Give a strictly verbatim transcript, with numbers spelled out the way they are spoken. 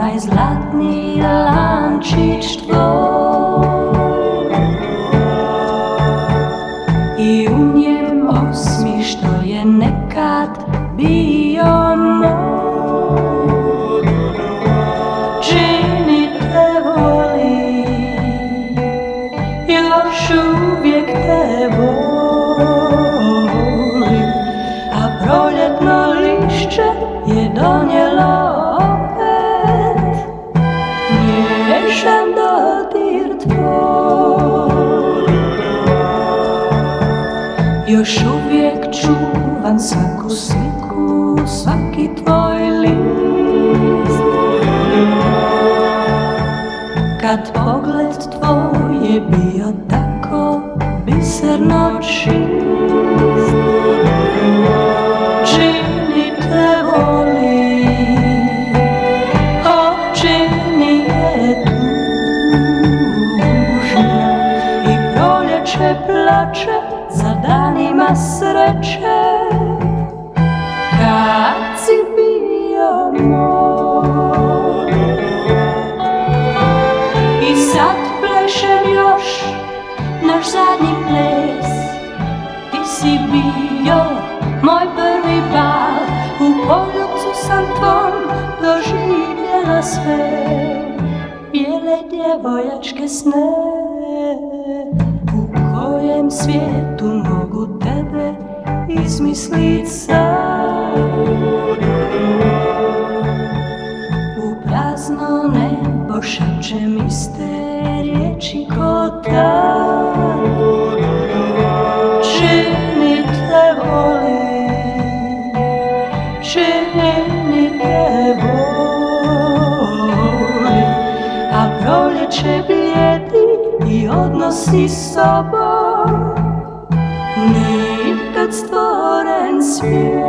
onaj zlatni lančić tvoj i u njem osmi što je nekad bio moj. Čini te voli, još uvijek te voli, a proljetno lišće je donijelo opet nježan dodir tvoj. Još uvijek čuvam svaku sliku, svaki tvoj list, kad pogled tvoj je bio tako biserno čist. Čini te voli, o čini je tužna i proljeće plače za danima sreće kad si bio moj. I sad plešem još naš zadnji ples, ti si bio moj prvi bal, u poljucu sam tvom doživjela sve bijele djevojačke sne. U kojem svijetu mogu tebe izmislit sam, u prazno nebo šapćem iste riječi ko tad. Čini te voli, čini te voli, a proljeće blijedi i odnosi s sobom nikad stvoren svijet.